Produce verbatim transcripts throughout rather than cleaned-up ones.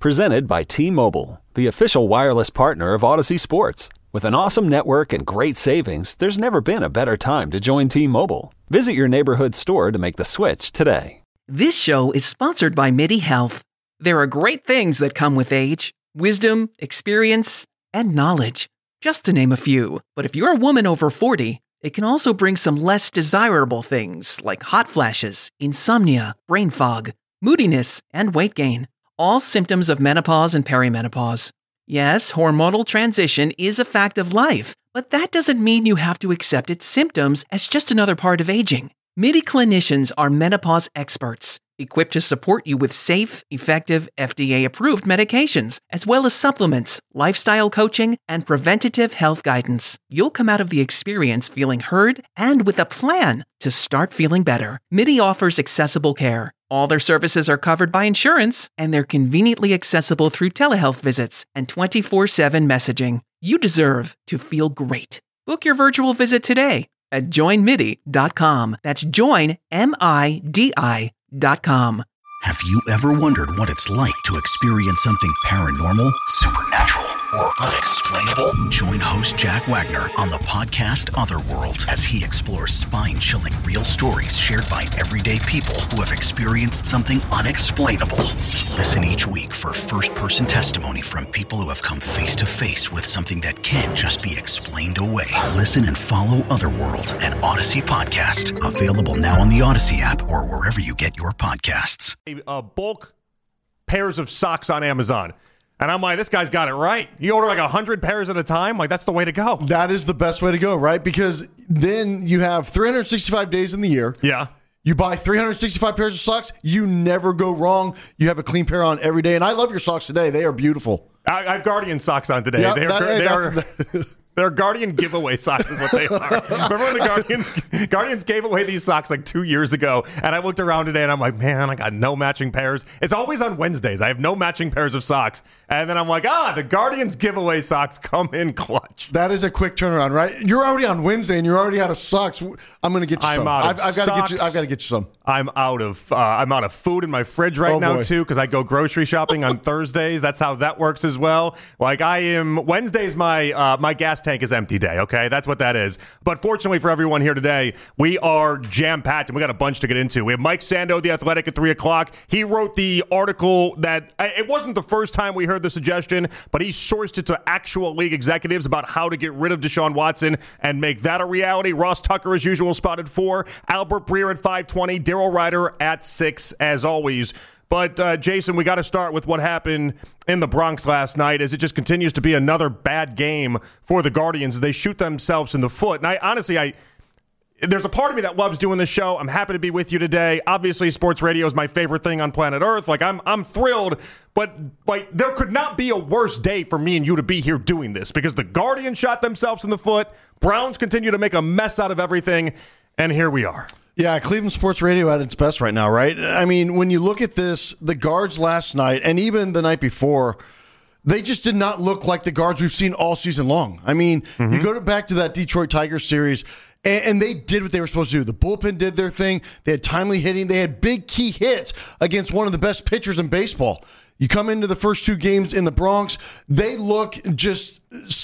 Presented by T-Mobile, the official wireless partner of Odyssey Sports. With an awesome network and great savings, there's never been a better time to join T-Mobile. Visit your neighborhood store to make the switch today. This show is sponsored by MIDI Health. There are great things that come with age. Wisdom, experience, and knowledge. Just to name a few. But if you're a woman over forty, it can also bring some less desirable things like hot flashes, insomnia, brain fog, moodiness, and weight gain. All symptoms of menopause and perimenopause. Yes, hormonal transition is a fact of life, but that doesn't mean you have to accept its symptoms as just another part of aging. MIDI clinicians are menopause experts, equipped to support you with safe, effective, F D A-approved medications, as well as supplements, lifestyle coaching, and preventative health guidance. You'll come out of the experience feeling heard and with a plan to start feeling better. MIDI offers accessible care. All their services are covered by insurance, and they're conveniently accessible through telehealth visits and twenty-four seven messaging. You deserve to feel great. Book your virtual visit today at join midi dot com. That's join, M I D I dot com. Have you ever wondered what it's like to experience something paranormal, supernatural, or unexplainable? Join host Jack Wagner on the podcast Otherworld as he explores spine-chilling real stories shared by everyday people who have experienced something unexplainable. Listen each week for first-person testimony from people who have come face-to-face with something that can't just be explained away. Listen and follow Otherworld, an Odyssey podcast. Available now on the Odyssey app or wherever you get your podcasts. Uh, bulk pairs of socks on Amazon. And I'm like, this guy's got it right. You order like one hundred pairs at a time? Like, that's the way to go. That is the best way to go, right? Because then you have three hundred sixty-five days in the year. Yeah. You buy three hundred sixty-five pairs of socks. You never go wrong. You have a clean pair on every day. And I love your socks today. They are beautiful. I, I have Guardian socks on today. Yep, they are, that, they hey, are, the- they're Guardian giveaway socks is what they are. Remember when the Guardian, Guardians gave away these socks like two years ago, and I looked around today, and I'm like, man, I got no matching pairs. It's always on Wednesdays. I have no matching pairs of socks. And then I'm like, ah, the Guardians giveaway socks come in clutch. That is a quick turnaround, right? You're already on Wednesday, and you're already out of socks. I'm going to get you I'm some. out of I've, I've got to get you. socks. I've got to get you some. I'm out of uh, I'm out of food in my fridge right Oh, now boy. too because I go grocery shopping on Thursdays. That's how that works as well. Like I am Wednesday's my uh, my gas tank is empty day. Okay, that's what that is. But fortunately for everyone here today, we are jam packed and we got a bunch to get into. We have Mike Sando, the Athletic, at three o'clock. He wrote the article that it wasn't the first time we heard the suggestion, but he sourced it to actual league executives about how to get rid of Deshaun Watson and make that a reality. Ross Tucker, as usual, spotted four. Albert Breer at five twenty. Daryl Ryder at six, as always. But, uh, Jason, we got to start with what happened in the Bronx last night as it just continues to be another bad game for the Guardians as they shoot themselves in the foot. And I honestly, I there's a part of me that loves doing this show. I'm happy to be with you today. Obviously, sports radio is my favorite thing on planet Earth. Like, I'm I'm thrilled, but like there could not be a worse day for me and you to be here doing this because the Guardians shot themselves in the foot. Browns continue to make a mess out of everything, and here we are. Yeah, Cleveland Sports Radio at its best right now, right? I mean, when you look at this, the guards last night and even the night before, they just did not look like the guards we've seen all season long. I mean, mm-hmm. you go to back to that Detroit Tigers series, and, and they did what they were supposed to do. The bullpen did their thing. They had timely hitting. They had big key hits against one of the best pitchers in baseball. You come into the first two games in the Bronx, they look just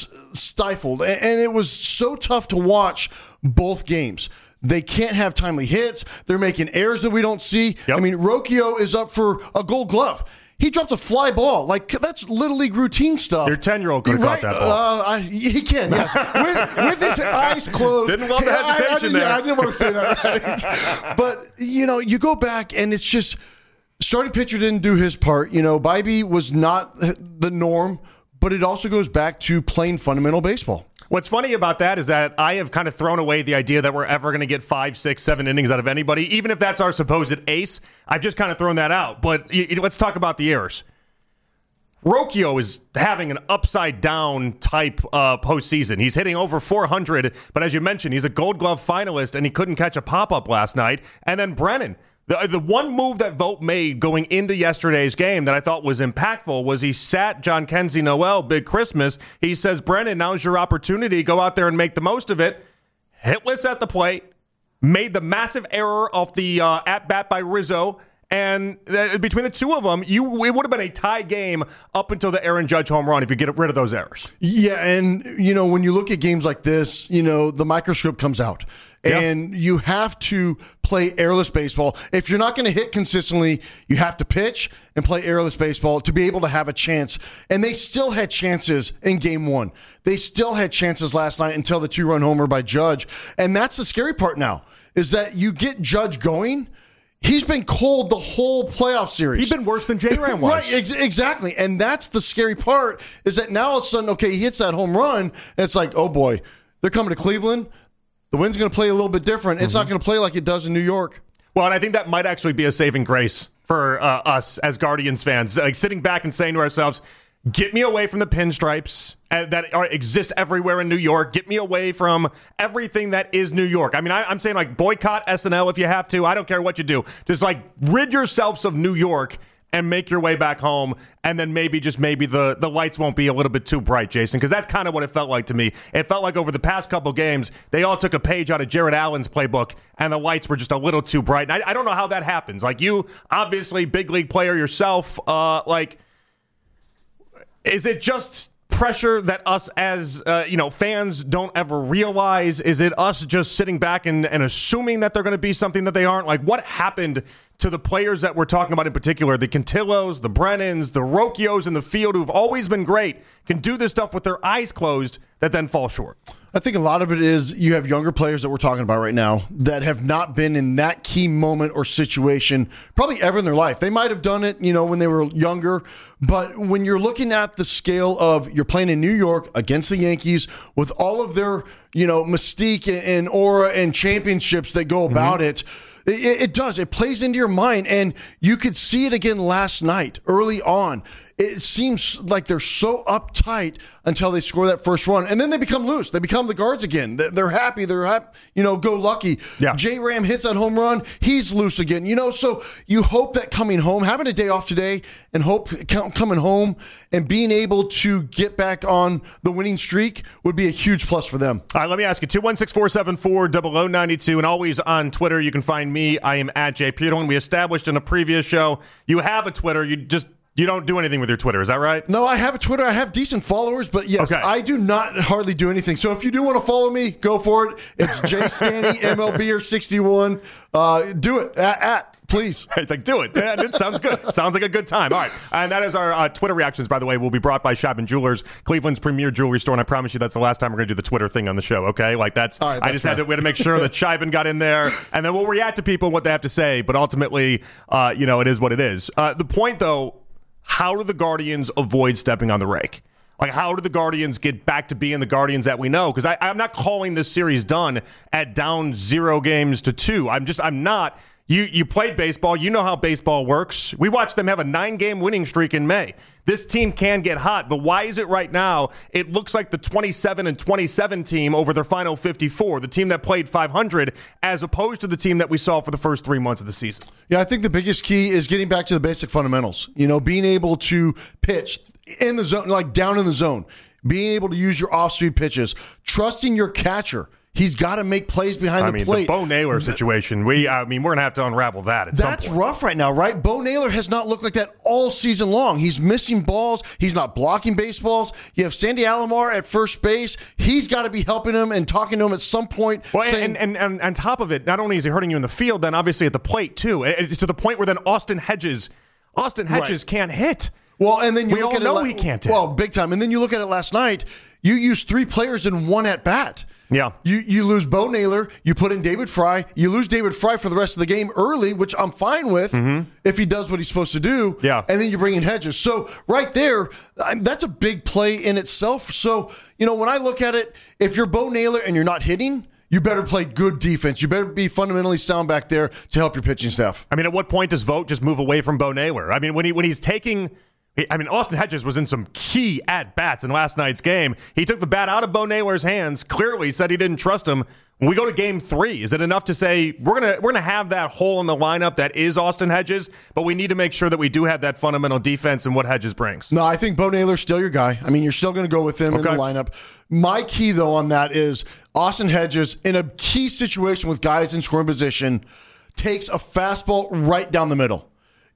stifled, and it was so tough to watch both games. They can't have timely hits. They're making errors that we don't see. Yep. I mean, Rocchio is up for a Gold Glove. He dropped a fly ball. Like, that's Little League routine stuff. Your ten-year-old could have right? caught that ball. Uh, I, he can, yes. with, with his eyes closed. Didn't love the hesitation I, I, there. Yeah, I didn't want to say that. Right? But, you know, you go back, and it's just starting pitcher didn't do his part. You know, Bybee was not the norm, but it also goes back to playing fundamental baseball. What's funny about that is that I have kind of thrown away the idea that we're ever going to get five, six, seven innings out of anybody, even if that's our supposed ace. I've just kind of thrown that out. But y- y- let's talk about the errors. Rocchio is having an upside-down type uh, postseason. He's hitting over four hundred, but as you mentioned, he's a Gold Glove finalist, and he couldn't catch a pop-up last night. And then Brennan. The, the one move that Vogt made going into yesterday's game that I thought was impactful was he sat John Kenzie Noel, Big Christmas. He says, Brennan, now's your opportunity. Go out there and make the most of it. Hitless at the plate. Made the massive error off the uh, at-bat by Rizzo. And uh, between the two of them, you it would have been a tie game up until the Aaron Judge home run if you get rid of those errors. Yeah, and, you know, when you look at games like this, you know, the microscope comes out. And yep. you have to play airless baseball. If you're not going to hit consistently, you have to pitch and play airless baseball to be able to have a chance. And they still had chances in game one. They still had chances last night until the two-run homer by Judge. And that's the scary part now, is that you get Judge going. He's been cold the whole playoff series. He's been worse than J-Ram was. Right, ex- exactly. And that's the scary part, is that now all of a sudden, okay, he hits that home run, and it's like, oh boy, they're coming to Cleveland. The wind's going to play a little bit different. Mm-hmm. It's not going to play like it does in New York. Well, and I think that might actually be a saving grace for uh, us as Guardians fans, like sitting back and saying to ourselves, get me away from the pinstripes that are, exist everywhere in New York. Get me away from everything that is New York. I mean, I, I'm saying, like, boycott S N L if you have to. I don't care what you do. Just, like, rid yourselves of New York and make your way back home, and then maybe, just maybe, the, the lights won't be a little bit too bright, Jason, because that's kind of what it felt like to me. It felt like over the past couple games, they all took a page out of Jared Allen's playbook, and the lights were just a little too bright. And I, I don't know how that happens. Like, you, obviously, big league player yourself, uh, like, is it just pressure that us as, uh, you know, fans don't ever realize? Is it us just sitting back and, and assuming that they're going to be something that they aren't? Like, what happened to the players that we're talking about in particular, the Cantillos, the Brennans, the Rocchios in the field, who've always been great, can do this stuff with their eyes closed, that then fall short? I think a lot of it is you have younger players that we're talking about right now that have not been in that key moment or situation probably ever in their life. They might have done it, you know, when they were younger, but when you're looking at the scale of you're playing in New York against the Yankees with all of their, you know, mystique and aura and championships that go about mm-hmm. it, It, it does. It plays into your mind, and you could see it again last night, early on. It seems like they're so uptight until they score that first run, and then they become loose. They become the guards again. They're happy. They're happy, you know, go lucky. Yeah. J-Ram hits that home run. He's loose again. You know, so you hope that coming home, having a day off today, and hope coming home and being able to get back on the winning streak would be a huge plus for them. All right, let me ask you, two one six, four seven four, zero zero nine two, and always on Twitter, you can find me. I am at Jay Peterlin. We established in a previous show, you have a Twitter. You just you don't do anything with your Twitter. Is that right? No, I have a Twitter. I have decent followers, but yes, okay. I do not hardly do anything. So if you do want to follow me, go for it. It's Jay Stanny, M L B or sixty-one. Uh, do it. At, at please. It's like, do it. Yeah, it sounds good. Sounds like a good time. All right. And that is our uh, Twitter reactions, by the way, will be brought by Shop and Jewelers, Cleveland's premier jewelry store. And I promise you that's the last time we're going to do the Twitter thing on the show, okay? Like, that's, right, that's I just fair. had to, we had to make sure that Shaiban got in there, and then we'll react to people and what they have to say. But ultimately, uh, you know, it is what it is. Uh, the point, though, how do the Guardians avoid stepping on the rake? Like, how do the Guardians get back to being the Guardians that we know? Because I'm not calling this series done at down zero games to two. I'm just, I'm not. You you played baseball. You know how baseball works. We watched them have a nine-game winning streak in May. This team can get hot, but why is it right now it looks like the twenty-seven and twenty-seven team over their final fifty-four, the team that played five hundred, as opposed to the team that we saw for the first three months of the season? Yeah, I think the biggest key is getting back to the basic fundamentals. You know, being able to pitch in the zone, like down in the zone, being able to use your off-speed pitches, trusting your catcher. He's got to make plays behind I the mean, plate. The Bo Naylor situation, we, I mean, we're going to have to unravel that at That's some point. rough right now, right? Bo Naylor has not looked like that all season long. He's missing balls. He's not blocking baseballs. You have Sandy Alomar at first base. He's got to be helping him and talking to him at some point. Well, saying, and, and, and on top of it, not only is he hurting you in the field, then obviously at the plate, too. It's to the point where then Austin Hedges, Austin Hedges right. can't hit. Well, and then you we look all at know it, he can't hit. Well, big time. And then you look at it last night. You used three players in one at bat. Yeah. You you lose Bo Naylor, you put in David Fry, you lose David Fry for the rest of the game early, which I'm fine with mm-hmm. if he does what he's supposed to do. Yeah. And then you bring in Hedges. So right there, that's a big play in itself. So, you know, when I look at it, if you're Bo Naylor and you're not hitting, you better play good defense. You better be fundamentally sound back there to help your pitching staff. I mean, at what point does Vogt just move away from Bo Naylor? I mean, when he when he's taking... I mean, Austin Hedges was in some key at-bats in last night's game. He took the bat out of Bo Naylor's hands, clearly said he didn't trust him. When we go to game three, is it enough to say we're going to we're gonna have that hole in the lineup that is Austin Hedges, but we need to make sure that we do have that fundamental defense and what Hedges brings? No, I think Bo Naylor's still your guy. I mean, you're still going to go with him okay. in the lineup. My key, though, on that is Austin Hedges, in a key situation with guys in scoring position, takes a fastball right down the middle.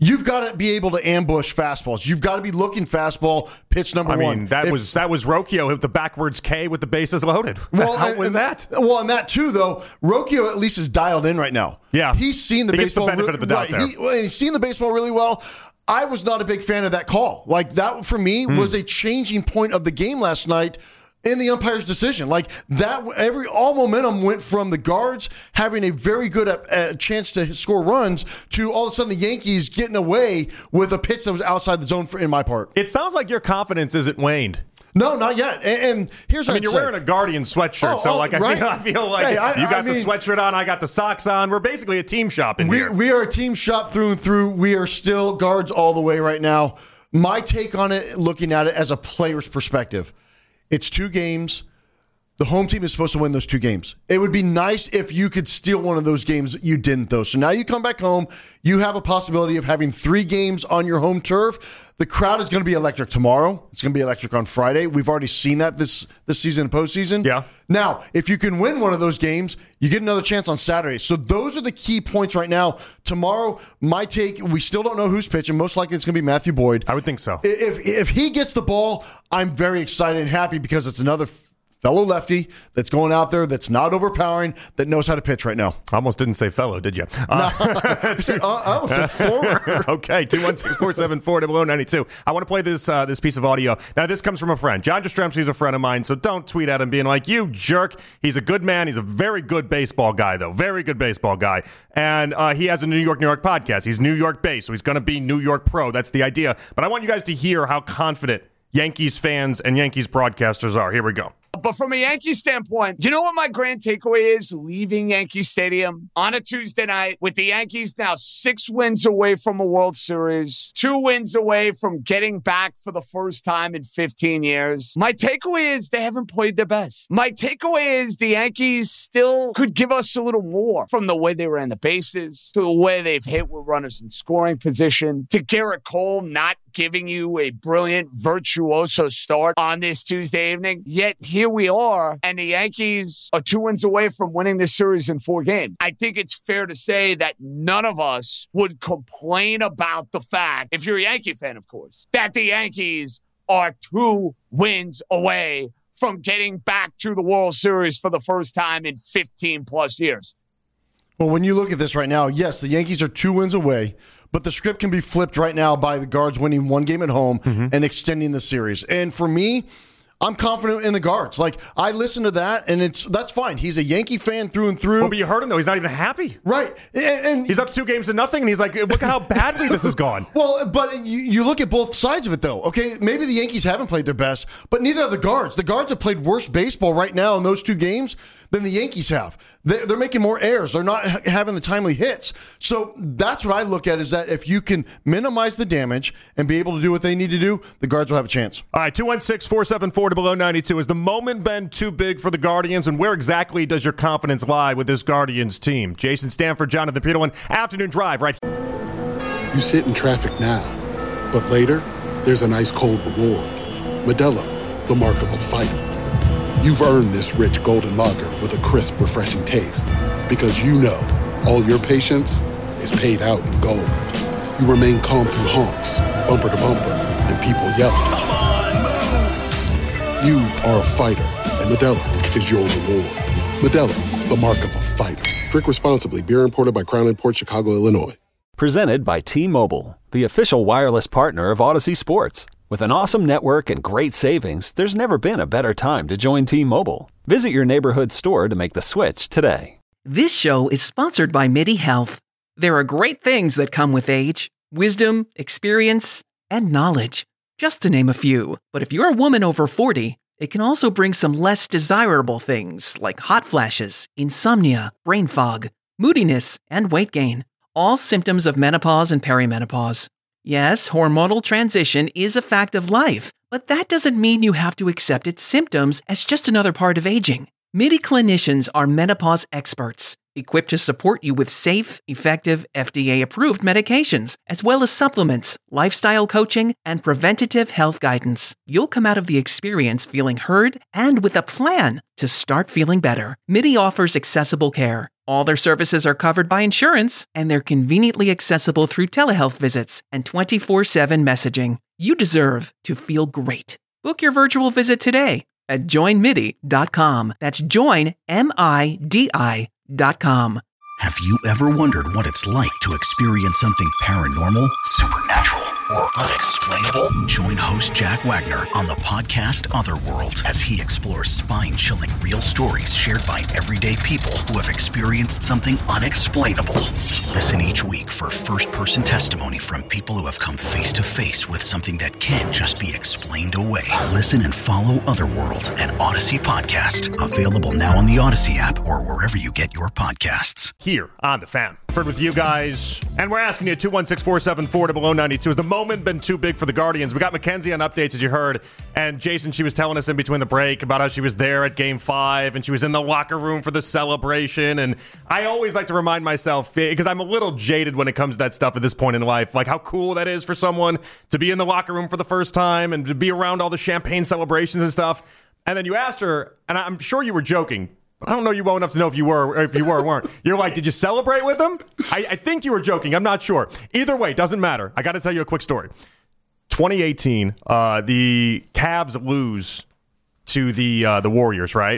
you've got to be able to ambush fastballs. You've got to be looking fastball pitch number I mean, one. that If, was that was Rocchio with the backwards K with the bases loaded. well, How and, was and, that? Well, and that too, though, Rocchio at least is dialed in right now. Yeah. He's seen the He gets the baseball. benefit really, of the doubt right, there. He, well, he's seen the baseball really well. I was not a big fan of that call. Like, that, for me, Mm. was a changing point of the game last night in the umpire's decision. Like, that, every all momentum went from the Guards having a very good uh, chance to score runs to all of a sudden the Yankees getting away with a pitch that was outside the zone for, in my part. It sounds like your confidence isn't waned. No, not yet. And, and here's what I mean, I'd you're say. wearing a Guardian sweatshirt, Oh, so oh, like I right. feel, I feel like Hey, I- you got I the mean- sweatshirt on, I got the socks on. We're basically a team shop in We, here. we are a team shop through and through. We are still Guards all the way right now. My take on it, looking at it as a player's perspective, it's two games. The home team is supposed to win those two games. It would be nice if you could steal one of those games. You didn't, though. So now you come back home. You have a possibility of having three games on your home turf. The crowd is going to be electric tomorrow. It's going to be electric on Friday. We've already seen that this this season and postseason. Yeah. Now, if you can win one of those games, you get another chance on Saturday. So those are the key points right now. Tomorrow, my take, we still don't know who's pitching. Most likely it's going to be Matthew Boyd. I would think so. If if he gets the ball, I'm very excited and happy because it's another f- fellow lefty that's going out there that's not overpowering, that knows how to pitch right now. I almost didn't say fellow, did you? Uh, I almost said former. Okay, two one six, four seven four, zero zero nine two. I want to play this uh, this piece of audio. Now, this comes from a friend. John Jastrzemski is a friend of mine, so don't tweet at him being like, you jerk. He's a good man. He's a very good baseball guy, though. Very good baseball guy. And uh, he has a New York, New York podcast. He's New York based, so he's going to be New York pro. That's the idea. But I want you guys to hear how confident Yankees fans and Yankees broadcasters are. Here we go. But from a Yankee standpoint, you know what my grand takeaway is leaving Yankee Stadium on a Tuesday night with the Yankees now six wins away from a World Series, two wins away from getting back for the first time in fifteen years. My takeaway is they haven't played their best. My takeaway is the Yankees still could give us a little more from the way they ran the bases to the way they've hit with runners in scoring position to Garrett Cole not giving you a brilliant virtuoso start on this Tuesday evening. Yet here we are, and the Yankees are two wins away from winning this series in four games. I think it's fair to say that none of us would complain about the fact, if you're a Yankee fan, of course, that the Yankees are two wins away from getting back to the World Series for the first time in fifteen plus years. Well, when you look at this right now, yes, the Yankees are two wins away, but the script can be flipped right now by the Guards winning one game at home mm-hmm. and extending the series. And for me, I'm confident in the Guards. Like, I listen to that, and it's that's fine. He's a Yankee fan through and through. Well, but you heard him, though. He's not even happy. Right. And, and he's up two games to nothing, and he's like, look at how badly this has gone. Well, but you, you look at both sides of it, though. Okay, maybe the Yankees haven't played their best, but neither have the Guards. The Guards have played worse baseball right now in those two games than the Yankees have. They're, they're making more errors. They're not ha- having the timely hits. So that's what I look at, is that if you can minimize the damage and be able to do what they need to do, the Guards will have a chance. All right, two one six, four seven four, zero zero nine two. Is the moment been too big for the Guardians, and where exactly does your confidence lie with this Guardians team? Jason Stanford, Jonathan Peterlin, Afternoon Drive, right? You sit in traffic now, but later, there's an ice-cold reward. Modelo, the mark of a fighter. You've earned this rich golden lager with a crisp, refreshing taste. Because you know, all your patience is paid out in gold. You remain calm through honks, bumper to bumper, and people yelling. Come on, move! You are a fighter, and Modelo is your reward. Modelo, the mark of a fighter. Drink responsibly. Beer imported by Crown Imports, Chicago, Illinois. Presented by T-Mobile, the official wireless partner of Odyssey Sports. With an awesome network and great savings, there's never been a better time to join T-Mobile. Visit your neighborhood store to make the switch today. This show is sponsored by MIDI Health. There are great things that come with age, wisdom, experience, and knowledge, just to name a few. But if you're a woman over forty, it can also bring some less desirable things like hot flashes, insomnia, brain fog, moodiness, and weight gain. All symptoms of menopause and perimenopause. Yes, hormonal transition is a fact of life, but that doesn't mean you have to accept its symptoms as just another part of aging. MIDI clinicians are menopause experts, equipped to support you with safe, effective, F D A-approved medications, as well as supplements, lifestyle coaching, and preventative health guidance. You'll come out of the experience feeling heard and with a plan to start feeling better. MIDI offers accessible care, All their services are covered by insurance, and they're conveniently accessible through telehealth visits and twenty-four seven messaging. You deserve to feel great. Book your virtual visit today at join midi dot com. That's join, M I D I dot com. Have you ever wondered what it's like to experience something paranormal, supernatural, or unexplainable? Join host Jack Wagner on the podcast Otherworld as he explores spine-chilling real stories shared by everyday people who have experienced something unexplainable. Listen each week for first-person testimony from people who have come face-to-face with something that can't just be explained away. Listen and follow Otherworld, an Odyssey podcast, available now on the Odyssey app or wherever you get your podcasts. Here on The Fan. Fred with you guys, and we're asking you two one six, four seven four to below ninety-two. Has the moment been too big for the Guardians? We got Mackenzie on updates, as you heard, and Jason, she was telling us in between the break about how she was there at game five, and she was in the locker room for the celebration, and I always like to remind myself, because I'm a little jaded when it comes to that stuff at this point in life, like how cool that is for someone to be in the locker room for the first time and to be around all the champagne celebrations and stuff. And then you asked her, and I'm sure you were joking, I don't know you well enough to know if you were or if you were or weren't. You're like, did you celebrate with them? I, I think you were joking. I'm not sure. Either way, doesn't matter. I got to tell you a quick story. twenty eighteen, uh, the Cavs lose to the uh, the Warriors, right?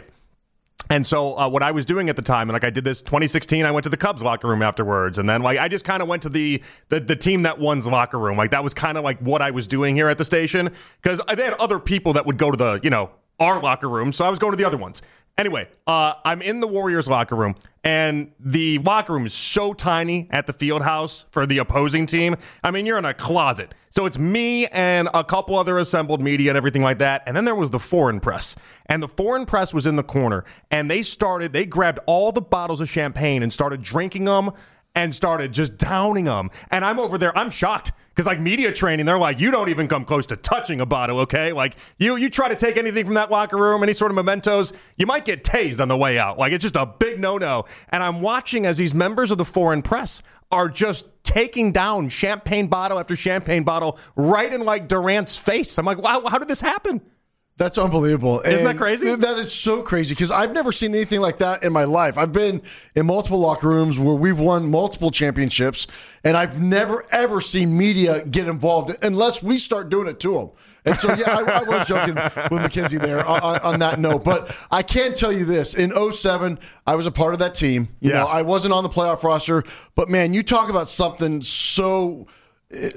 And so uh, what I was doing at the time, and like I did this twenty sixteen, I went to the Cubs locker room afterwards, and then like I just kind of went to the, the the team that won's locker room. Like that was kind of like what I was doing here at the station, because they had other people that would go to the, you know, our locker room, so I was going to the other ones. Anyway, uh, I'm in the Warriors locker room, and the locker room is so tiny at the field house for the opposing team. I mean, you're in a closet. So it's me and a couple other assembled media and everything like that. And then there was the foreign press. And the foreign press was in the corner, and they started, they grabbed all the bottles of champagne and started drinking them and started just downing them. And I'm over there, I'm shocked. Because, like, media training, they're like, you don't even come close to touching a bottle, okay? Like, you you try to take anything from that locker room, any sort of mementos, you might get tased on the way out. Like, it's just a big no-no. And I'm watching as these members of the foreign press are just taking down champagne bottle after champagne bottle right in, like, Durant's face. I'm like, wow, how did this happen? That's unbelievable. Isn't and that crazy? That is so crazy because I've never seen anything like that in my life. I've been in multiple locker rooms where we've won multiple championships, and I've never, ever seen media get involved unless we start doing it to them. And so, yeah, I, I was joking with Mackenzie there on, on that note. But I can tell you this. In oh seven, I was a part of that team. You yeah. know, I wasn't on the playoff roster. But, man, you talk about something so –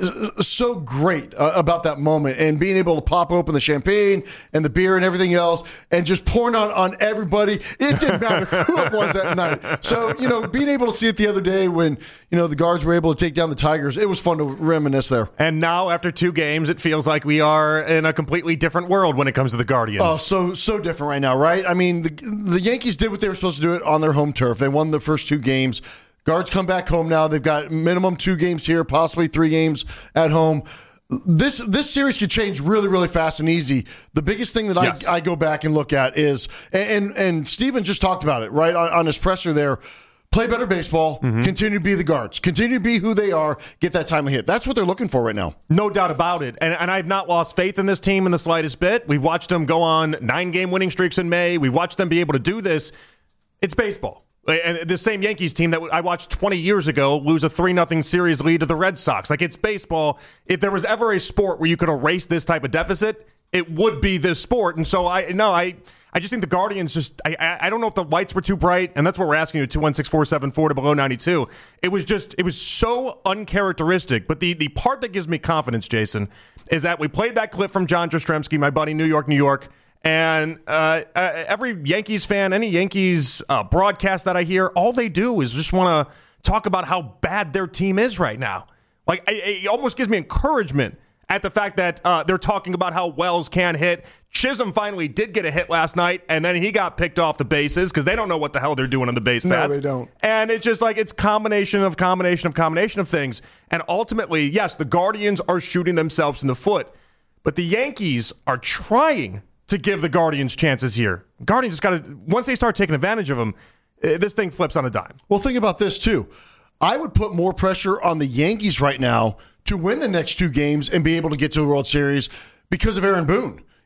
so great uh, about that moment and being able to pop open the champagne and the beer and everything else and just pouring on on everybody. It didn't matter who it was that night. So, you know, being able to see it the other day when, you know, the Guards were able to take down the Tigers, it was fun to reminisce there. And now after two games, it feels like we are in a completely different world when it comes to the Guardians. Oh, so so different right now, right? I mean, the, the Yankees did what they were supposed to do it on their home turf. They won the first two games. Guards come back home now. They've got minimum two games here, possibly three games at home. This this series could change really, really fast and easy. The biggest thing that yes. I, I go back and look at is, and and Steven just talked about it, right, on, on his presser there, play better baseball, mm-hmm. continue to be the Guards, continue to be who they are, get that timely hit. That's what they're looking for right now. No doubt about it. And, and I've not lost faith in this team in the slightest bit. We've watched them go on nine-game winning streaks in May. We watched them be able to do this. It's baseball. And the same Yankees team that I watched twenty years ago lose a three nothing series lead to the Red Sox. Like, it's baseball. If there was ever a sport where you could erase this type of deficit, it would be this sport. And so, I no, I I just think the Guardians just, I I don't know if the lights were too bright, and that's what we're asking you, two one six, four seven four to below ninety-two. It was just, it was so uncharacteristic. But the, the part that gives me confidence, Jason, is that we played that clip from John Jastrzemski, my buddy, New York, New York. And uh, uh, every Yankees fan, any Yankees uh, broadcast that I hear, all they do is just want to talk about how bad their team is right now. Like, it, it almost gives me encouragement at the fact that uh, they're talking about how Wells can hit. Chisholm finally did get a hit last night, and then he got picked off the bases because they don't know what the hell they're doing on the base paths. No, they don't. And it's just like, it's combination of combination of combination of things. And ultimately, yes, the Guardians are shooting themselves in the foot, but the Yankees are trying to give the Guardians chances here. Guardians just got to, once they start taking advantage of them, this thing flips on a dime. Well, think about this, too. I would put more pressure on the Yankees right now to win the next two games and be able to get to the World Series because of Aaron Boone.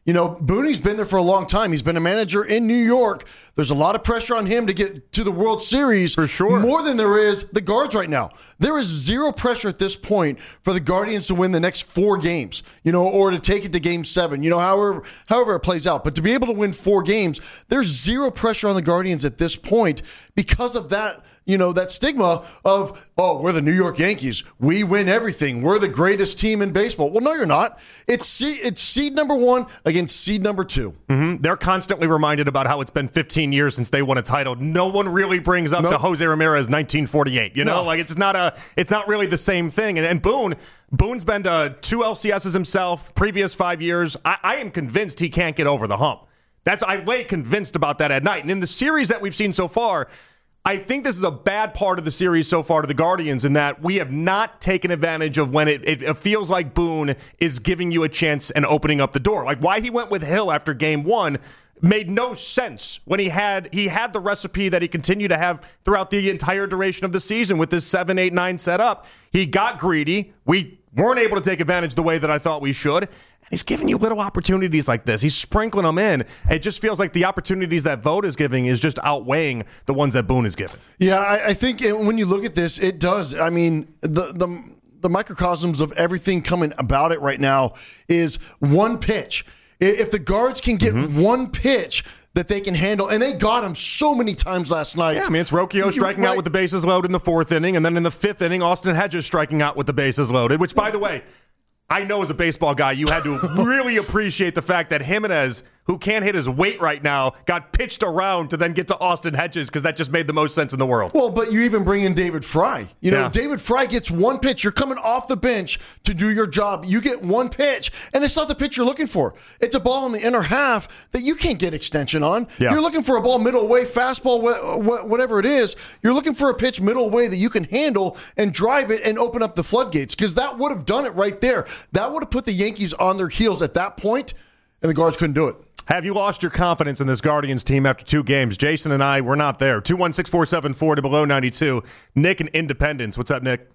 You know, Booney's been there for a long time. He's been a manager in New York. There's a lot of pressure on him to get to the World Series. For sure. More than there is the Guards right now. There is zero pressure at this point for the Guardians to win the next four games, you know, or to take it to game seven, you know, however, however it plays out. But to be able to win four games, there's zero pressure on the Guardians at this point because of that. You know, that stigma of, oh, we're the New York Yankees. We win everything. We're the greatest team in baseball. Well, no, you're not. It's seed, it's seed number one against seed number two. Mm-hmm. They're constantly reminded about how it's been fifteen years since they won a title. No one really brings up nope. to Jose Ramirez nineteen forty-eight. You know, no. like it's not a, it's not really the same thing. And, and Boone, Boone's been to two L C S's himself, previous five years. I, I am convinced he can't get over the hump. That's I'm way convinced about that at night. And in the series that we've seen so far, I think this is a bad part of the series so far to the Guardians in that we have not taken advantage of when it, it, it feels like Boone is giving you a chance and opening up the door. Like why he went with Hill after game one made no sense when he had he had the recipe that he continued to have throughout the entire duration of the season with this seven, eight, nine setup. He got greedy. We weren't able to take advantage the way that I thought we should. And he's giving you little opportunities like this. He's sprinkling them in. It just feels like the opportunities that Vogt is giving is just outweighing the ones that Boone is giving. Yeah, I, I think when you look at this, it does. I mean, the the the microcosms of everything coming about it right now is one pitch. If the Guards can get mm-hmm. one pitch that they can handle, and they got him so many times last night. Yeah, I mean, it's Rocchio striking right. out with the bases loaded in the fourth inning, and then in the fifth inning, Austin Hedges striking out with the bases loaded, which, by the way, I know as a baseball guy, you had to really appreciate the fact that Jimenez, who can't hit his weight right now, got pitched around to then get to Austin Hedges because that just made the most sense in the world. Well, but you even bring in David Fry. You know, yeah. David Fry gets one pitch. You're coming off the bench to do your job. You get one pitch, and it's not the pitch you're looking for. It's a ball in the inner half that you can't get extension on. Yeah. You're looking for a ball middle way, fastball, wh- wh- whatever it is. You're looking for a pitch middle way that you can handle and drive it and open up the floodgates because that would have done it right there. That would have put the Yankees on their heels at that point, and the Guards couldn't do it. Have you lost your confidence in this Guardians team after two games? Jason and I, we're not there. two one six, four seven four to below ninety-two. Nick in Independence. What's up, Nick?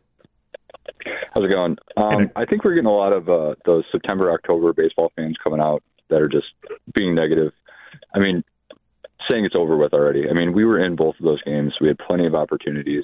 How's it going? Um, I think we're getting a lot of uh, those September, October baseball fans coming out that are just being negative. I mean, saying it's over with already. I mean, we were in both of those games. We had plenty of opportunities.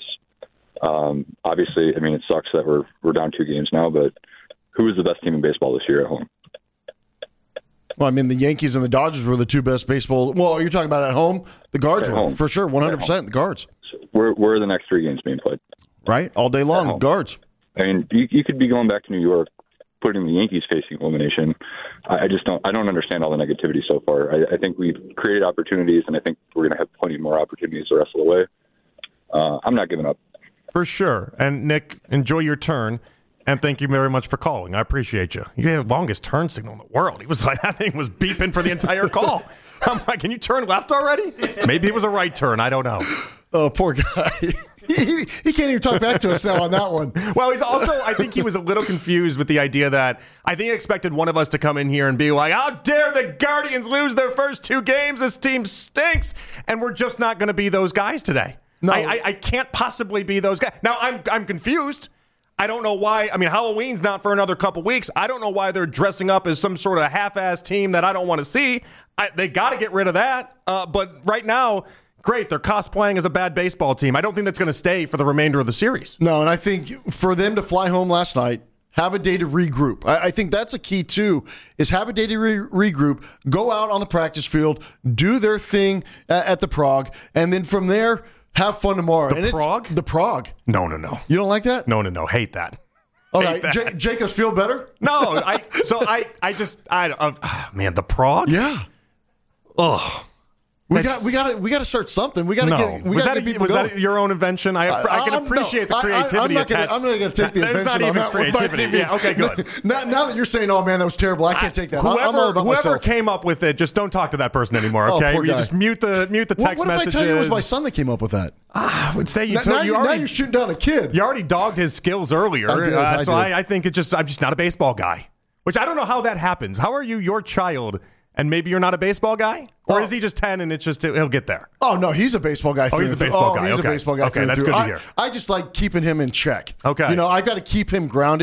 Um, obviously, I mean, it sucks that we're we're down two games now, but who is the best team in baseball this year at home? Well, I mean, the Yankees and the Dodgers were the two best baseball. Well, you're talking about at home? The Guards at were, home. for sure, one hundred percent the Guards. So where, where are the next three games being played? Right, all day long, Guards. I mean, you, you could be going back to New York, putting the Yankees facing elimination. I, I just don't I don't understand all the negativity so far. I, I think we've created opportunities, and I think we're going to have plenty more opportunities the rest of the way. Uh, I'm not giving up. For sure. And, Nick, enjoy your turn. And thank you very much for calling. I appreciate you. You had the longest turn signal in the world. He was like, that thing was beeping for the entire call. I'm like, can you turn left already? Maybe it was a right turn. I don't know. Oh, poor guy. he, he can't even talk back to us now on that one. Well, he's also, I think he was a little confused with the idea that I think he expected one of us to come in here and be like, how dare the Guardians lose their first two games? This team stinks. And we're just not going to be those guys today. No. I, I, I can't possibly be those guys. Now, I'm I'm confused. I don't know why. I mean, Halloween's not for another couple weeks. I don't know why they're dressing up as some sort of half-ass team that I don't want to see. I, they got to get rid of that. Uh, but right now, great, they're cosplaying as a bad baseball team. I don't think that's going to stay for the remainder of the series. No, and I think for them to fly home last night, have a day to regroup. I, I think that's a key, too, is have a day to re- regroup, go out on the practice field, do their thing at, at the Prague, and then from there, have fun tomorrow. The and Prague? The Prague. No, no, no. You don't like that? No, no, no. Hate that. All Hate right. J- Jacobs feel better? No. I. So I. I just. I. Uh, man, the Prague. Yeah. Oh. We got. We got. to We got to start something. We got to no. get. We was got that, to get was going. that your own invention? I. I, I can I'm, appreciate no, the creativity I, I'm not attached. Gonna, I'm not going to take the There's invention not even on that creativity. One, yeah. Okay. Good. now, now that you're saying, "Oh man, that was terrible," I can't I, take that. Whoever, I'm all about whoever myself. came up with it, just don't talk to that person anymore. Okay. Oh, poor you guy. just mute the mute the text what, what messages. if I tell you it was my son that came up with that? I would say you. Now, told, now, you you, already, now you're shooting down a kid. You already dogged his skills earlier, I did, uh, I so did. I, I think it just I'm just not a baseball guy. Which I don't know how that happens. How are you your child and maybe you're not a baseball guy? Or oh. is he just ten and it's just he'll get there? Oh no, he's a baseball guy. Oh, he's a baseball oh, guy. He's okay. a baseball guy. Okay, that's through. good to I, hear. I just like keeping him in check. Okay, you know I got to keep him grounded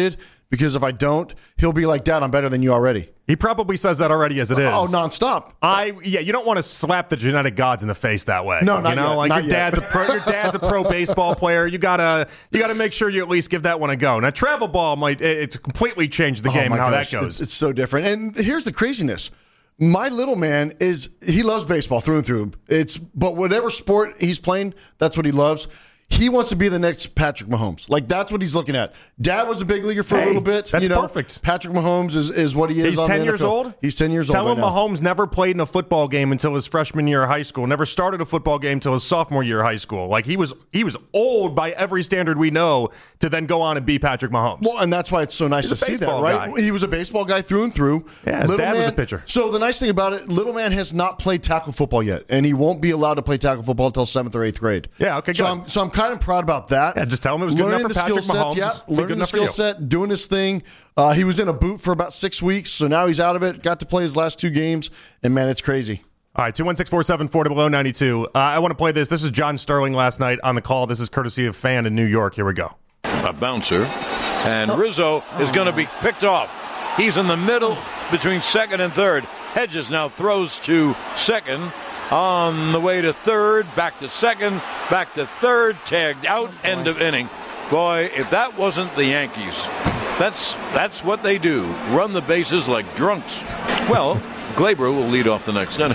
because if I don't, he'll be like, Dad, I'm better than you already. He probably says that already as it is. Oh, nonstop. I yeah, you don't want to slap the genetic gods in the face that way. No, not you know, yet, like not your yet. dad's a pro, your dad's a pro baseball player. You gotta you gotta make sure you at least give that one a go. Now, travel ball might it, it's completely changed the Oh, game my and how gosh, that goes. It's, it's so different. And here's the craziness. My little man is he loves baseball through and through. It's but whatever sport he's playing, that's what he loves. He wants to be the next Patrick Mahomes. Like, that's what he's looking at. Dad was a big leaguer for Hey, a little bit. that's you know? perfect. Patrick Mahomes is, is what he is. He's on ten the years N F L. old? He's ten years Tell old. him right now. Mahomes never played in a football game until his freshman year of high school. Never started a football game until his sophomore year of high school. Like, he was he was old by every standard we know to then go on and be Patrick Mahomes. Well, and that's why it's so nice He's to a see that, baseball right? guy. He was a baseball guy through and through. Yeah, his Little dad was man- a pitcher. So the nice thing about it, little man has not played tackle football yet, and he won't be allowed to play tackle football until seventh or eighth grade. Yeah, okay, So good. I'm so I'm kind of proud about that. Yeah, just tell him it was good learning enough for the Patrick skill sets, Mahomes. yeah, Be good learning the enough for skill you. set, doing his thing. Uh, he was in a boot for about six weeks, so now he's out of it. Got to play his last two games, and man, it's crazy. All right, two one six, four seven four, below ninety-two. Uh, I want to play this. This is John Sterling last night on the call. This is courtesy of Fan in New York. Here we go. A bouncer, and Rizzo is going to be picked off. He's in the middle between second and third. Hedges now throws to second. On the way to third, back to second, back to third, tagged out, end of inning. Boy, if that wasn't the Yankees, that's that's what they do, run the bases like drunks. Well, Glaber will lead off the next inning.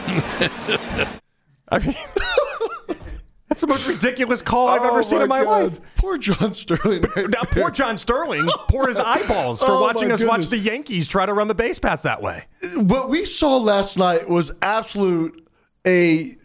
I mean, that's the most ridiculous call I've ever Oh, seen in my God. life. Poor John Sterling. Right Now, poor John Sterling, poor his eyeballs for Oh, watching my us watch goodness. the Yankees try to run the base pass that way. What we saw last night was absolute a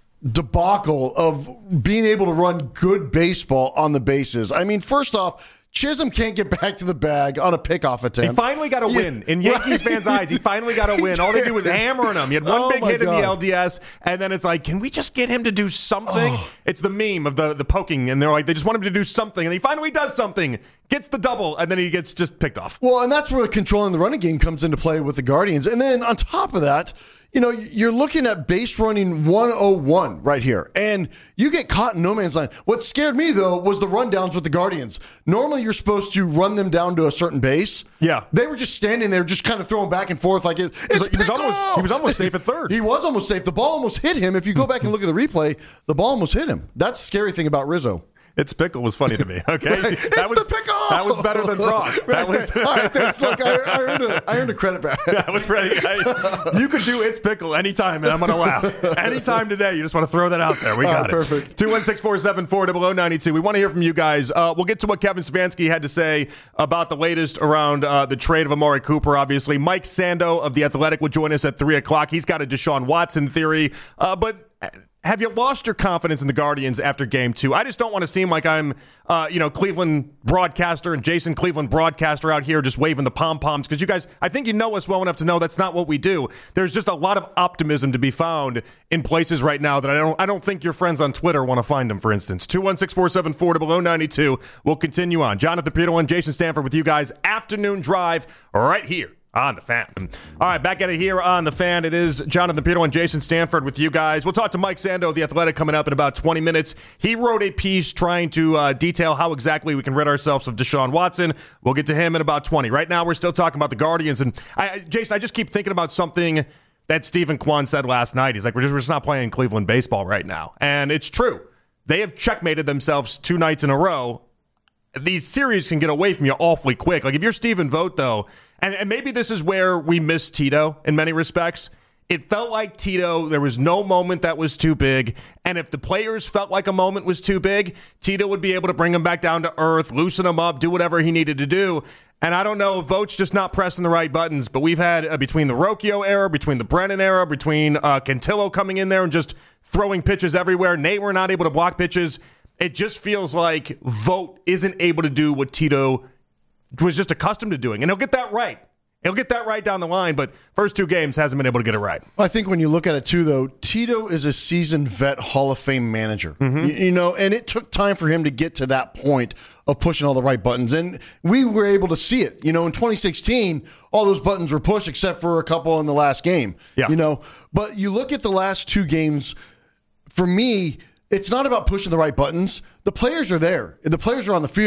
debacle of being able to run good baseball on the bases. I mean, first off, Chisholm can't get back to the bag on a pickoff attempt. He finally got a win. In Yankees right. fans' eyes, he finally got a He win. All they did was did. hammering him. He had one Oh, big my hit in God. the L D S, and then it's like, can we just get him to do something? Oh. It's the meme of the, the poking, and they're like, they just want him to do something, and he finally does something, gets the double, and then he gets just picked off. Well, and that's where controlling the running game comes into play with the Guardians. And then on top of that, you know, you're looking at base running one oh one right here, and you get caught in no man's land. What scared me, though, was the rundowns with the Guardians. Normally, you're supposed to run them down to a certain base. Yeah. They were just standing there, just kind of throwing back and forth like it, it's like- he was pickle! almost- he was almost safe at third. He was almost safe. The ball almost hit him. If you go back and look at the replay, the ball almost hit him. That's the scary thing about Rizzo. It's pickle was funny to me. Okay, Right. that It's was the pickle! that was better than Brock. That was All right, thanks. Look, I, I, earned a, I earned a credit back. that was pretty. I, you could do it's pickle anytime, and I'm going to laugh anytime today. You just want to throw that out there. We All got right, it. perfect. Two one six four seven four below ninety two. We want to hear from you guys. Uh, we'll get to what Kevin Stefanski had to say about the latest around uh, the trade of Amari Cooper. Obviously, Mike Sando of the Athletic will join us at three o'clock. He's got a Deshaun Watson theory, uh, but. Have you lost your confidence in the Guardians after game two? I just don't want to seem like I'm, uh, you know, Cleveland broadcaster and Jason Cleveland broadcaster out here just waving the pom-poms because you guys, I think you know us well enough to know that's not what we do. There's just a lot of optimism to be found in places right now that I don't I don't think your friends on Twitter want to find them, for instance. two one six, four seven four below ninety-two. We'll continue on. Jonathan Peterlin and Jason Stanford with you guys. Afternoon drive right here on The Fan. All right, back at it here on The Fan. It is Jonathan Peterlin and Jason Stanford with you guys. We'll talk to Mike Sando of The Athletic coming up in about twenty minutes. He wrote a piece trying to uh, detail how exactly we can rid ourselves of Deshaun Watson. We'll get to him in about twenty. Right now, we're still talking about the Guardians. And I, I, Jason, I just keep thinking about something that Stephen Kwan said last night. He's like, we're just, we're just not playing Cleveland baseball right now. And it's true. They have checkmated themselves two nights in a row. These series can get away from you awfully quick. Like if you're Stephen Vogt, though, and, and maybe this is where we miss Tito in many respects. It felt like Tito, there was no moment that was too big. And if the players felt like a moment was too big, Tito would be able to bring them back down to earth, loosen them up, do whatever he needed to do. And I don't know if Vogt's just not pressing the right buttons, but we've had uh, between the Rocchio era, between the Brennan era, between uh, Cantillo coming in there and just throwing pitches everywhere. Nate were not able to block pitches. It just feels like Vogt isn't able to do what Tito was just accustomed to doing. And he'll get that right. He'll get that right down the line, but first two games hasn't been able to get it right. I think when you look at it, too, though, Tito is a seasoned vet Hall of Fame manager. Mm-hmm. You, you know, and it took time for him to get to that point of pushing all the right buttons. And we were able to see it. You know, in twenty sixteen, all those buttons were pushed except for a couple in the last game. Yeah. You know, but you look at the last two games, for me, it's not about pushing the right buttons. The players are there. The players are on the field.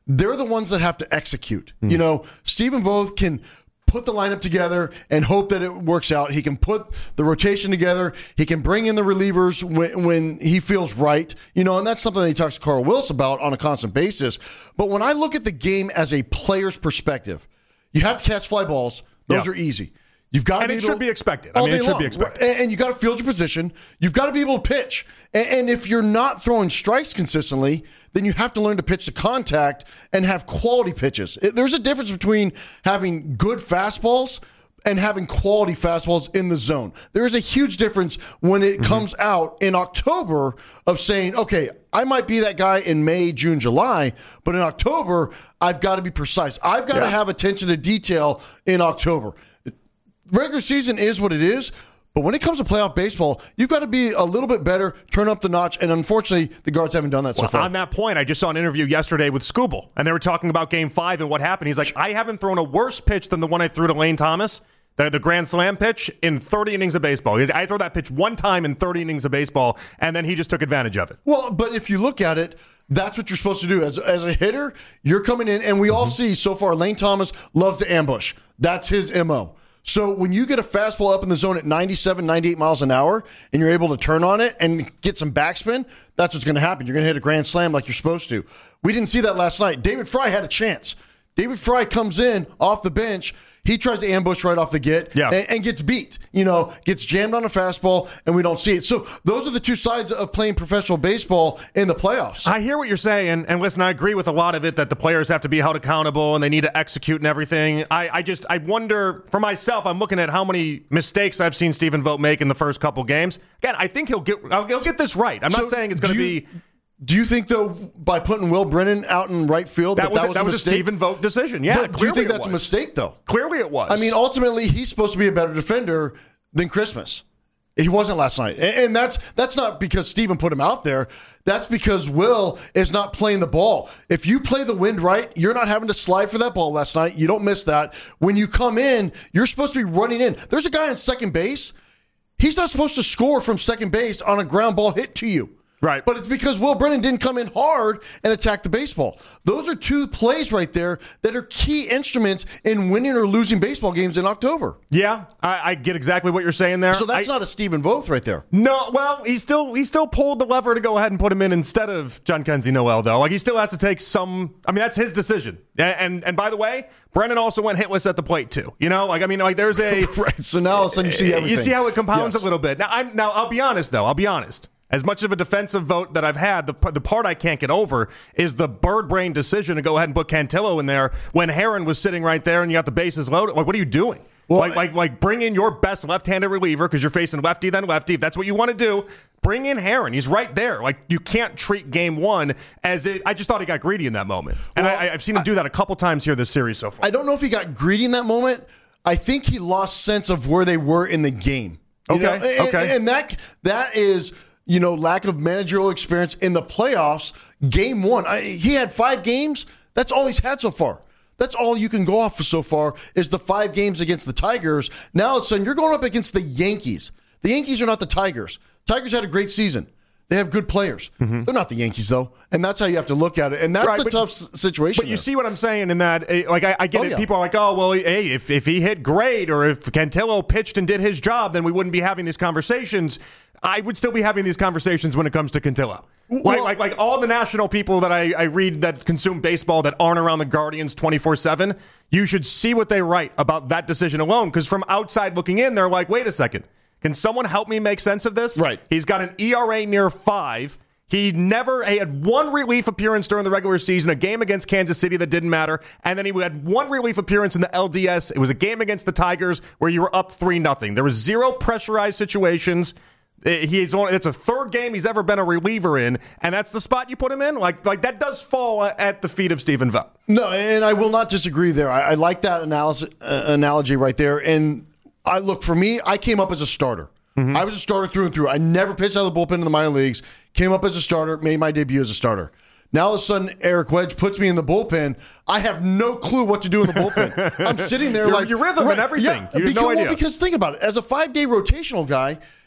they're the ones that have to execute. Mm. You know, Stephen Voth can put the lineup together and hope that it works out. He can put the rotation together. He can bring in the relievers when, when he feels right. You know, and that's something that he talks to Carl Willis about on a constant basis. But when I look at the game as a player's perspective, you have to catch fly balls. Those yeah. are easy. You've got to and be it able, should be expected. I mean, it should long. be expected. And, and you got to field your position. You've got to be able to pitch. And, and if you're not throwing strikes consistently, then you have to learn to pitch to contact and have quality pitches. It, there's a difference between having good fastballs and having quality fastballs in the zone. There is a huge difference when it mm-hmm. comes out in October of saying, okay, I might be that guy in May, June, July, but in October, I've got to be precise. I've got yeah. to have attention to detail in October. Regular season is what it is, but when it comes to playoff baseball, you've got to be a little bit better, turn up the notch, and unfortunately, the guards haven't done that well, so far. On that point, I just saw an interview yesterday with Scooble, and they were talking about Game five and what happened. He's like, I haven't thrown a worse pitch than the one I threw to Lane Thomas, the, the Grand Slam pitch, in thirty innings of baseball. I throw that pitch one time in thirty innings of baseball, and then he just took advantage of it. Well, but if you look at it, that's what you're supposed to do. As, as a hitter, you're coming in, and we all mm-hmm. see so far Lane Thomas loves to ambush. That's his M O. So when you get a fastball up in the zone at ninety-seven, ninety-eight miles an hour and you're able to turn on it and get some backspin, that's what's going to happen. You're going to hit a grand slam like you're supposed to. We didn't see that last night. David Fry had a chance. David Fry comes in off the bench. He tries to ambush right off the get yeah. and, and gets beat, you know, gets jammed on a fastball, and we don't see it. So those are the two sides of playing professional baseball in the playoffs. I hear what you're saying, and listen, I agree with a lot of it, that the players have to be held accountable and they need to execute and everything. I, I just, I wonder, for myself, I'm looking at how many mistakes I've seen Stephen Vogt make in the first couple games. Again, I think he'll get, he'll get this right. I'm so not saying it's going to be... Do you think, though, by putting Will Brennan out in right field, that, that, was, that was, that a, was a Stephen Vogt decision? Yeah, but do you think that's a mistake, though? Clearly it was. I mean, ultimately, he's supposed to be a better defender than Christmas. He wasn't last night. And, and that's that's not because Stephen put him out there. That's because Will is not playing the ball. If you play the wind right, you're not having to slide for that ball last night. You don't miss that. When you come in, you're supposed to be running in. There's a guy on second base. He's not supposed to score from second base on a ground ball hit to you. Right. But it's because Will Brennan didn't come in hard and attack the baseball. Those are two plays right there that are key instruments in winning or losing baseball games in October. Yeah, I, I get exactly what you're saying there. So that's I, not a Stephen Vogt right there. No, well, he still he still pulled the lever to go ahead and put him in instead of John Kenzie Noel, though. Like, he still has to take some, I mean, that's his decision. And, and and by the way, Brennan also went hitless at the plate, too. You know, like, I mean, like, there's a... right, so now all of a sudden you see everything. You see how it compounds yes. a little bit. Now, I'm, now, I'll be honest, though. I'll be honest. As much of a defensive vote that I've had, the, the part I can't get over is the bird brain decision to go ahead and put Cantillo in there when Herron was sitting right there and you got the bases loaded. Like, what are you doing? Well, like, like, like, bring in your best left-handed reliever because you're facing lefty then lefty. If that's what you want to do, bring in Herron. He's right there. Like, you can't treat game one as it. I just thought he got greedy in that moment, and well, I, I've seen him I, do that a couple times here this series so far. I don't know if he got greedy in that moment. I think he lost sense of where they were in the game. You okay, know? and, okay, and that that is. You know, lack of managerial experience in the playoffs. Game one, I, he had five games. That's all he's had so far. That's all you can go off of so far is the five games against the Tigers. Now, all of a sudden, you're going up against the Yankees. The Yankees are not the Tigers. Tigers had a great season. They have good players. Mm-hmm. They're not the Yankees, though. And that's how you have to look at it. And that's right, the but, tough situation. But you there. see what I'm saying in that, like, I, I get oh, it. Yeah. People are like, oh, well, hey, if, if he hit great or if Cantillo pitched and did his job, then we wouldn't be having these conversations. I would still be having these conversations when it comes to Cantillo. Well, like, like, like all the national people that I, I read that consume baseball that aren't around the Guardians twenty-four seven, you should see what they write about that decision alone. Because from outside looking in, they're like, wait a second. Can someone help me make sense of this? Right. He's got an E R A near five. He never he had one relief appearance during the regular season, a game against Kansas City that didn't matter, and then he had one relief appearance in the L D S. It was a game against the Tigers where you were up three nothing. There was zero pressurized situations. He's only, it's a third game he's ever been a reliever in, and that's the spot you put him in? Like, like that does fall at the feet of Stephen Vogt. No, and I will not disagree there. I, I like that analysis, uh, analogy right there. And I look, for me, I came up as a starter. Mm-hmm. I was a starter through and through. I never pitched out of the bullpen in the minor leagues. Came up as a starter, made my debut as a starter. Now all of a sudden, Eric Wedge puts me in the bullpen. I have no clue what to do in the bullpen. I'm sitting there your, like your rhythm right, and everything. Yeah, you have because, no idea. Well, because think about it. As a five-day rotational guy,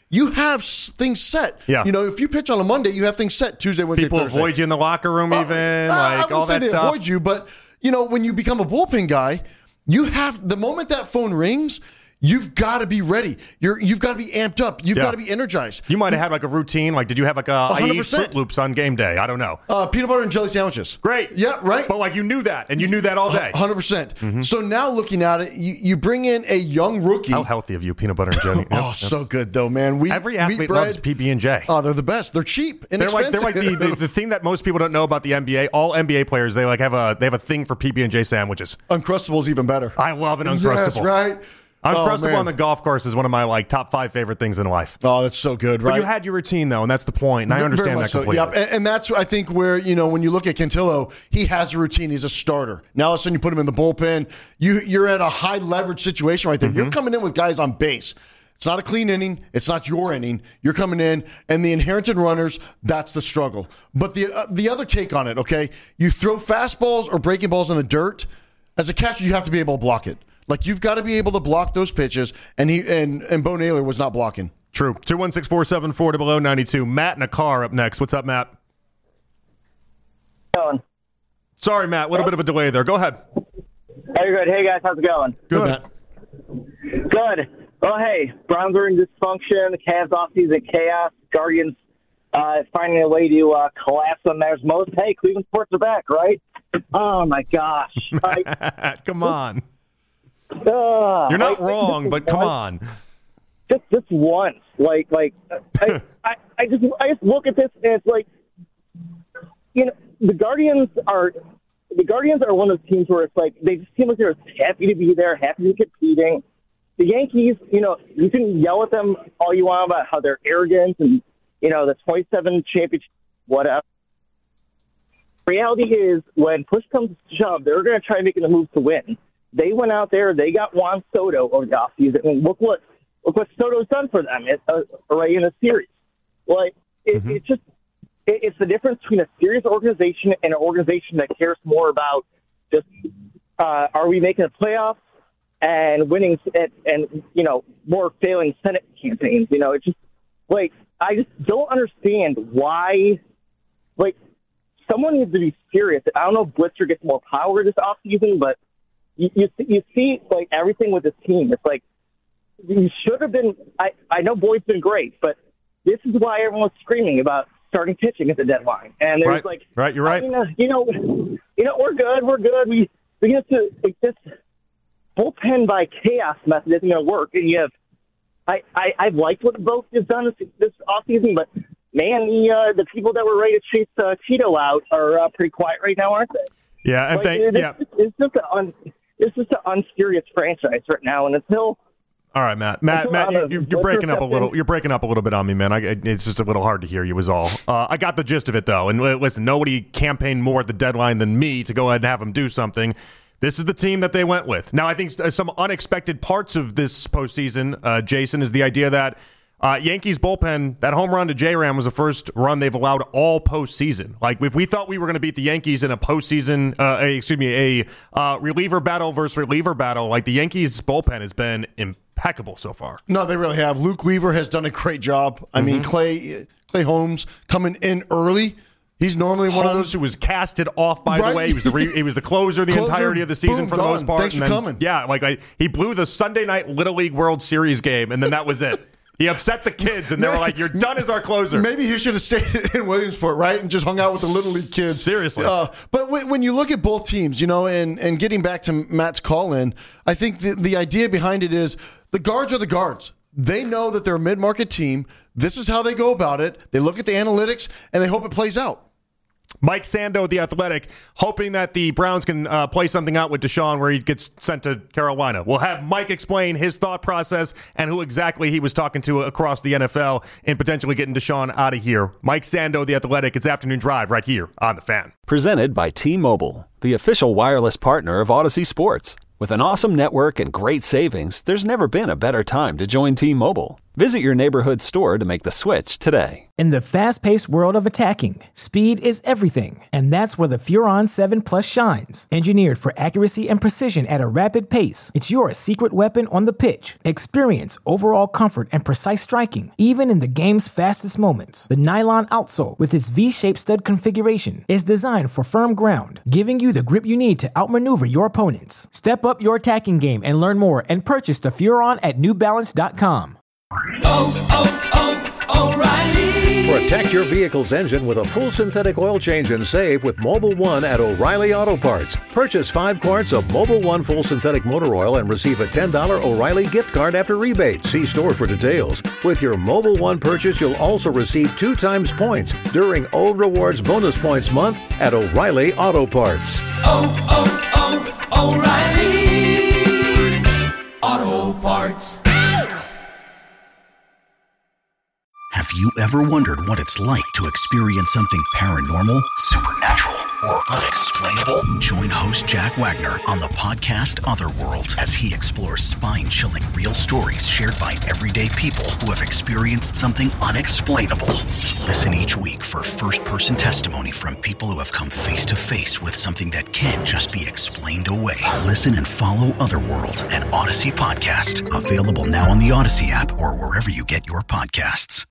you have s- things set. Yeah. You know, if you pitch on a Monday, you have things set Tuesday, Wednesday, People Thursday. avoid you in the locker room, Uh, even uh, like I all wouldn't say that they stuff. avoid you, but you know, when you become a bullpen guy, you have the moment that phone rings. You've got to be ready. You're you've got to be amped up. You've Yeah. got to be energized. You might have had like a routine. Like, did you have like a I one hundred eat percent. Fruit Loops on game day? I don't know. Uh, peanut butter and jelly sandwiches. Great. Yeah, right. But like you knew that, and you knew that all day. one hundred percent. So now looking at it, you, you bring in a young rookie. How healthy of you, peanut butter and jelly. Oh, so good though, man. We, Every wheat athlete bread, loves P B and J. Oh, they're the best. They're cheap, They're like inexpensive. they're like the, the, the thing that most people don't know about the N B A. All N B A players, they like have a they have a thing for P B and J sandwiches. Uncrustable's even better. I love an Uncrustable. Yes, right. Uncrustable Oh, man. on the golf course is one of my like top five favorite things in life. Oh, that's so good, But right? you had your routine though, and that's the point. And I Very understand much that so. completely. Yep. And, and that's I think where you know when you look at Cantillo, he has a routine. He's a starter. Now all of a sudden you put him in the bullpen. You you're at a high leverage situation right there. Mm-hmm. You're coming in with guys on base. It's not a clean inning. It's not your inning. You're coming in, and the inherited runners, that's the struggle. But the uh, the other take on it, okay, you throw fastballs or breaking balls in the dirt. As a catcher, you have to be able to block it. Like, you've got to be able to block those pitches, and he and, and Bo Naylor was not blocking. True. two one six, four seven four, zero zero nine two. Matt in a car up next. What's up, Matt? Going. Sorry, Matt. A little bit of a delay there. Go ahead. Hey, good. Hey, guys. How's it going? Good, Matt. Good. Well, hey, Browns are in dysfunction. The Cavs offseason chaos. Guardians uh, finding a way to uh, collapse on theirs most. Hey, Cleveland sports are back, right? Oh, my gosh. I, Come on. uh, You're not like, wrong, but come once- on. Just, just once. Like, like I, I, I just, I just look at this and it's like, you know, the Guardians are, the Guardians are one of those teams where it's like they just seem like they're happy to be there, happy to be competing. The Yankees, you know, you can yell at them all you want about how they're arrogant and, you know, the twenty-seven championship, whatever. Reality is, when push comes to shove, they're going to try making a move to win. They went out there, they got Juan Soto over the offseason, and look what look what Soto's done for them it, uh, right in a series. Like it, Mm-hmm. it's just it, it's the difference between a serious organization and an organization that cares more about just uh, are we making the playoffs and winning and, and you know more failing Senate campaigns. You know, it's just like I just don't understand why. Like someone needs to be serious. I don't know if Blitzer gets more power this offseason, but you, you you see like everything with this team. It's like you should have been. I I know Boyd's been great, but this is why everyone's screaming about starting pitching at the deadline. And there's Right. like, Right, you're right. I mean, uh, you know, you know, we're good. We're good. We we get to like this bullpen by chaos method isn't going to work. And you have, I I I've liked what both has done this this offseason, but man, the uh, the people that were ready to chase uh, Tito out are uh, pretty quiet right now, aren't they? Yeah, and Like, thank, it's, yeah. it's just an un, it's just an unserious franchise right now, and until. All right, Matt. Matt, Until Matt, I'm you, a you're, you're breaking up a Blitzer little. captain. You're breaking up a little bit on me, man. I, it's just a little hard to hear you. Is all. Uh, I got the gist of it, though. And uh, listen, nobody campaigned more at the deadline than me to go ahead and have them do something. This is the team that they went with. Now, I think uh, some unexpected parts of this postseason, uh, Jason, is the idea that uh, Yankees bullpen, that home run to J-Ram was the first run they've allowed all postseason. Like, if we thought we were going to beat the Yankees in a postseason, uh, a, excuse me, a uh, reliever battle versus reliever battle, like the Yankees bullpen has been impeccable so far. No, they really have. Luke Weaver has done a great job. I mean, Clay Clay Holmes coming in early. He's normally one Holmes, of those who was casted off, by Right. the way. He was the re, he was the closer the Closer, entirety of the season boom, for the gone. most part. Thanks and for then- coming. Yeah, like I, he blew the Sunday night Little League World Series game, and then that was it. He upset the kids, and they were like, "You're done as our closer." Maybe he should have stayed in Williamsport, right, and just hung out with the Little League kids. Seriously. Uh, but when, when you look at both teams, you know, and, and getting back to Matt's call in, I think the, the idea behind it is the guards are the guards. They know that they're a mid-market team. This is how they go about it. They look at the analytics, and they hope it plays out. Mike Sando, The Athletic, hoping that the Browns can uh, play something out with Deshaun where he gets sent to Carolina. We'll have Mike explain his thought process and who exactly he was talking to across the N F L in potentially getting Deshaun out of here. Mike Sando, The Athletic, it's Afternoon Drive right here on The Fan. Presented by T-Mobile, the official wireless partner of Odyssey Sports. With an awesome network and great savings, there's never been a better time to join T-Mobile. Visit your neighborhood store to make the switch today. In the fast-paced world of attacking, speed is everything, and that's where the Furon seven Plus shines. Engineered for accuracy and precision at a rapid pace, it's your secret weapon on the pitch. Experience overall comfort and precise striking, even in the game's fastest moments. The nylon outsole, with its V-shaped stud configuration, is designed for firm ground, giving you the grip you need to outmaneuver your opponents. Step up your attacking game and learn more and purchase the Furon at New Balance dot com. Oh, oh, oh, O'Reilly! Protect your vehicle's engine with a full synthetic oil change and save with Mobil one at O'Reilly Auto Parts. Purchase five quarts of Mobil one full synthetic motor oil and receive a ten dollars O'Reilly gift card after rebate. See store for details. With your Mobil one purchase, you'll also receive two times points during O Rewards Bonus Points Month at O'Reilly Auto Parts. Oh, oh, oh, O'Reilly Auto Parts. Have you ever wondered what it's like to experience something paranormal, supernatural, or unexplainable? Join host Jack Wagner on the podcast Otherworld as he explores spine-chilling real stories shared by everyday people who have experienced something unexplainable. Listen each week for first-person testimony from people who have come face-to-face with something that can't just be explained away. Listen and follow Otherworld, an Odyssey podcast, available now on the Odyssey app or wherever you get your podcasts.